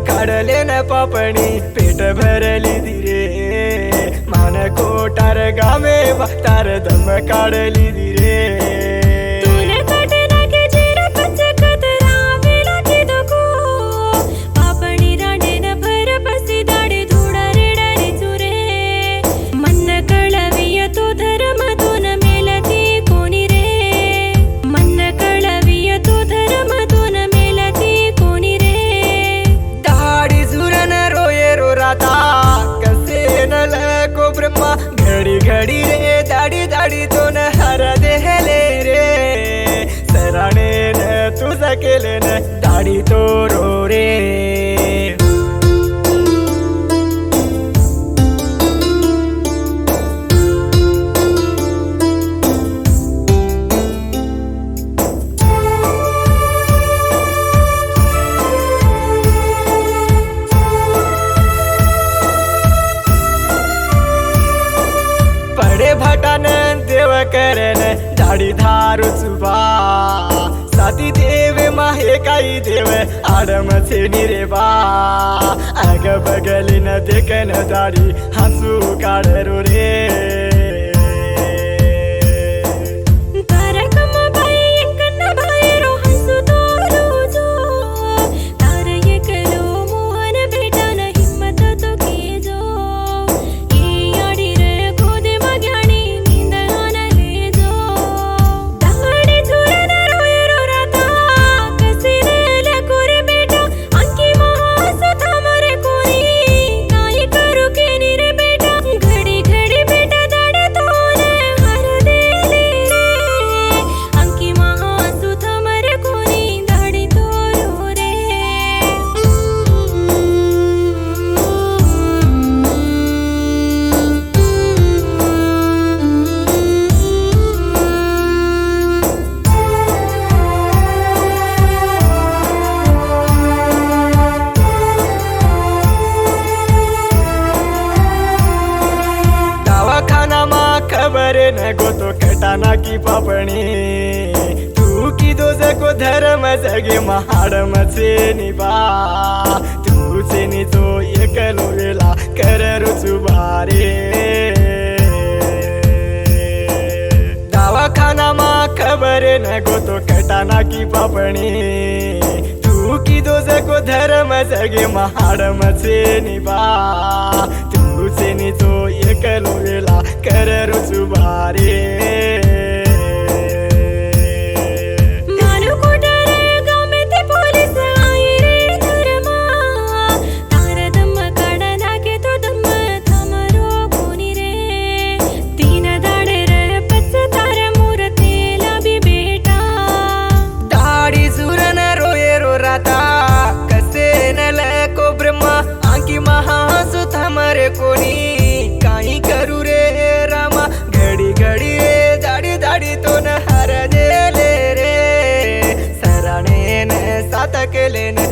काढले न पापणी पेट भरली दिरे मान कोटार गामे वाटार दम काढली दिरे घड़ी घड़ी रे दाड़ी दाड़ी तो न हर देहले रे सराने न तुझा केले न दाड़ी तो रो रे भटान देव करन दाढी धारू चुबा साती देव माहे काही देव आडम छेनी रे बा आग बगली न देखन दाढी हसू काढरू रे खबर न गो तो कटाना की पापणी तू की दोजे को धर्म जगे महाडम से निभा तू से नि तो एकलो वेला कर रुचुबारे दवाखाना मा खबर न गो तो कटाना की पापणी तू की दोजे को धर्म जगे महाडम से निभा से नि तो एकलो वेला कर रुचुबारे दाढी सुरन रोये रो राता कसे न लको ब्रह्मा आंकी महासु थमरे कोणी काही करू रे रामा घडी घडी रे दाढी दाढी तो न हर देले रे सराने न साथ केले न